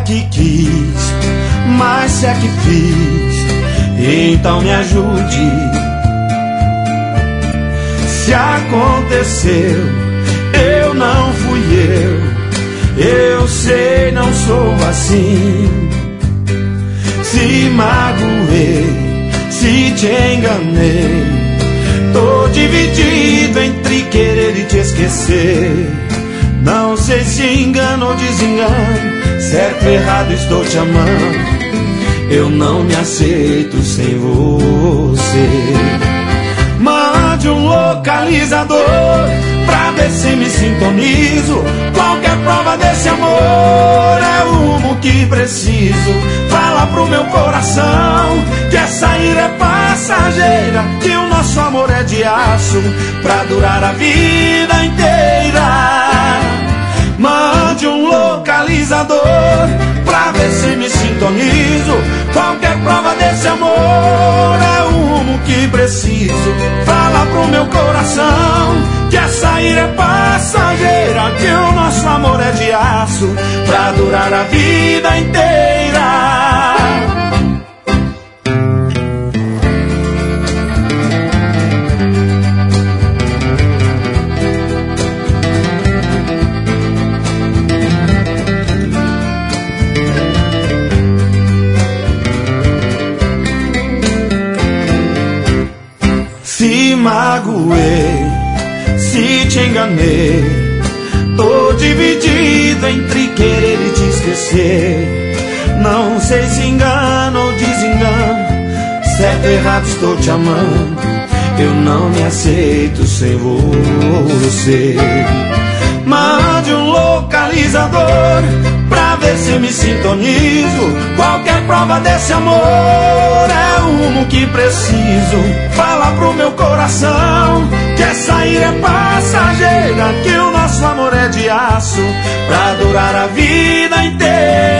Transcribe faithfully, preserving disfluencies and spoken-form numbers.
que quis, mas se é que fiz, então me ajude. Se aconteceu, eu não fui eu, eu sei, não sou assim. Se magoei, se te enganei, tô dividido entre querer e te esquecer. Não sei se engano ou desengano, certo ou errado estou te amando. Eu não me aceito sem você. Mande um localizador pra ver se me sintonizo. Qualquer prova desse amor é o rumo que preciso. Fala pro meu coração que essa ira é passageira, que o nosso amor é de aço pra durar a vida inteira. Mande um localizador pra ver se me sintonizo. Qualquer prova desse amor é o rumo que preciso. Fala pro meu coração que essa ira é passageira, que o nosso amor é de aço pra durar a vida inteira. Se magoei, se te enganei, tô dividido entre querer e te esquecer. Não sei se engano ou desengano, certo ou errado estou te amando. Eu não me aceito sem você. Mande um localizador pra ver se me sintonizo. Qualquer prova desse amor é o rumo que preciso. Fala pro meu coração que essa ira é passageira, que o nosso amor é de aço pra durar a vida inteira.